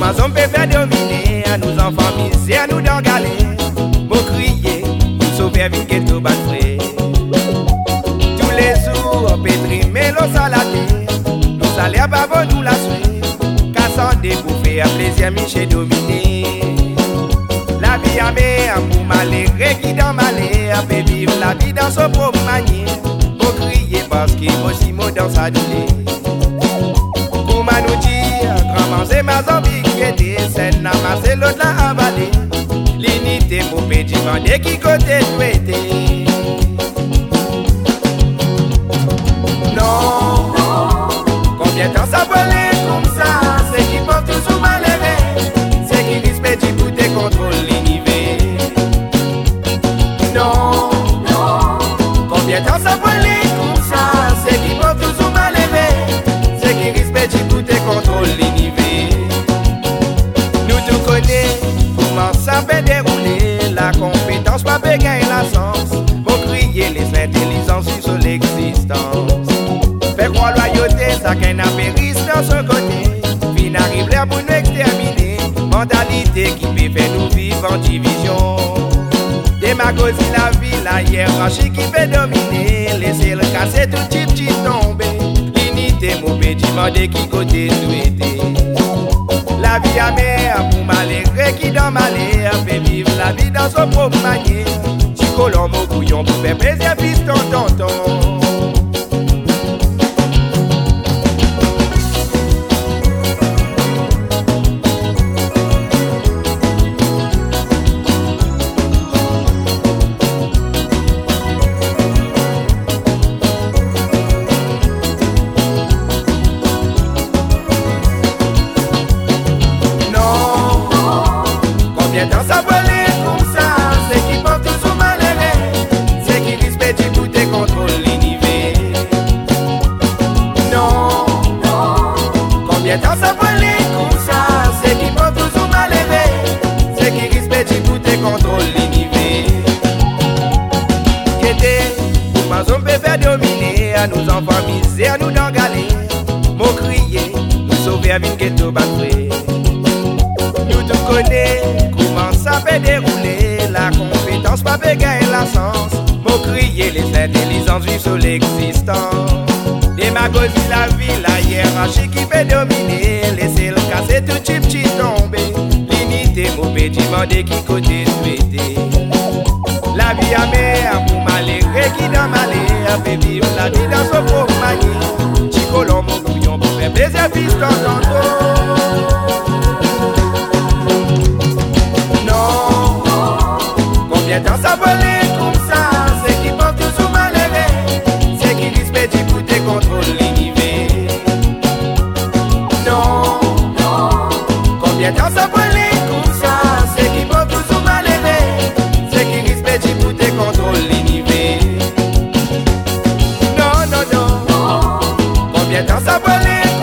Comment on peut faire dominer à nos enfants misère, nous dans galère? Pour crier, nous sauver avec ghetto bat frais. Tous les jours, on peut trimer l'eau salatée. Nous salaires pas bon, nous la suivre. Cassant des bouffées à plaisir, Michel dominé. La vie à mer, pour malheureux qui dans malheur, peut vivre la vie dans son propre manière. Pour crier parce qu'il faut si mot dans sa douleur. Pour nous dire, grand c'est ma zombie qui était, c'est n'a massé l'autre l'a avalé. L'unité pour pédir, demander qui côté souhaité. Non, combien de temps ça peut aller comme ça? C'est qui porte toujours malheureux, c'est qui respecte pour tes contrôles l'univers. Non, combien de temps ça peut aller comme ça? C'est qui porte toujours malheureux, c'est qui respecte pour tes contrôles l'univers. Nous tout connaissons comment ça peut dérouler, la compétence pas peut gagner la sens. Pour crier les intelligences sur l'existence. Fait croire loyauté, ça qu'un apérisse dans son côté. Fin arrive l'air pour nous exterminer. Mentalité qui peut faire nous vivre en division. Démagogie la vie, la hiérarchie qui peut dominer. Laisser le casser tout petit tomber. L'unité, mon peut demander qui côté souhaiter. La vie amère pour malheureux qui dans malheur. Fait vivre la vie dans son propre manière. Si colon mon couillon pour faire plaisir, piston tonton. Combien de temps ça peut aller comme ça? C'est qui porte toujours malheureux, c'est qui respecte pour tes contrôles l'univers. Non, combien de temps ça peut aller comme ça? C'est qui porte toujours malheureux, c'est qui respecte pour tes contrôles l'univers. Qu'était, comment on peut faire dominer à nos enfants misère, nous dans galère. Mon crier, nous sauver avec ghetto batterie. Nous tout connaissons comment ça peut dérouler, la compétence pas peut gagner la sens. Pour crier les intelligences vivent sur l'existence. Démagogie la vie, la hiérarchie qui peut dominer. Laisser le casser tout petit tomber. L'unité, mon peut demander qui côté souhaiter. La vie amère pour malheureux qui dans malheur. Fait vivre la vie dans son propre manière. Chicolon mon couillon pour faire plaisir, piston tantôt. Combien de temps ça peut aller comme ça? C'est qui porte toujours malheureux, c'est qui respecte pour tes contrôles l'univers. Non, combien de temps ça peut aller comme ça? C'est qui porte toujours malheureux, c'est qui respecte pour tes contrôles l'univers. Non, combien de temps ça peut aller